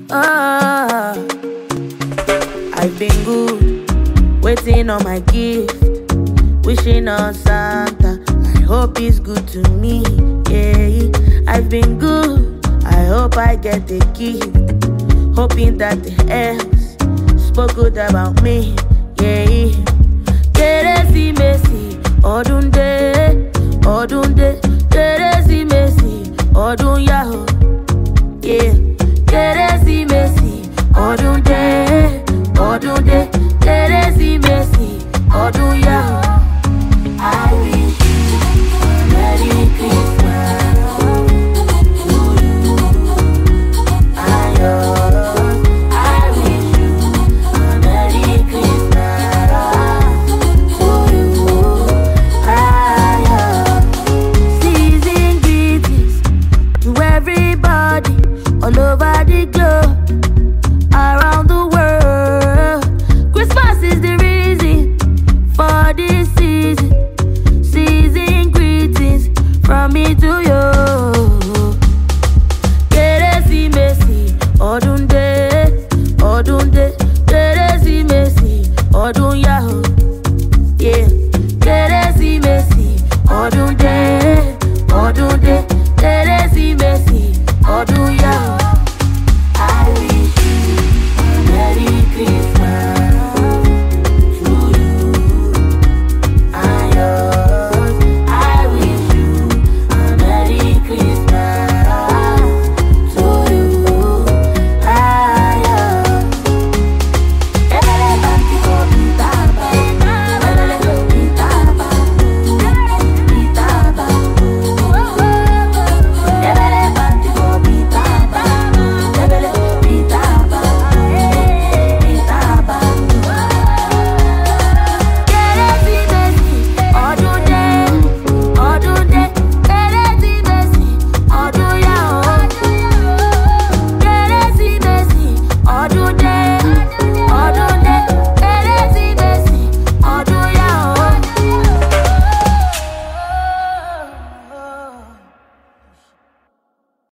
Ah, I've been good, waiting on my gift, wishing on Santa. I hope he's good to me. Yeah, I've been good. I hope I get the gift, hoping that the elves spoke good about me. Yeah, Kérésìmesì, ọdún dé, Kérésìmesì, ọdún yá o. Yeah, Kérésìmesì, ọdún dé,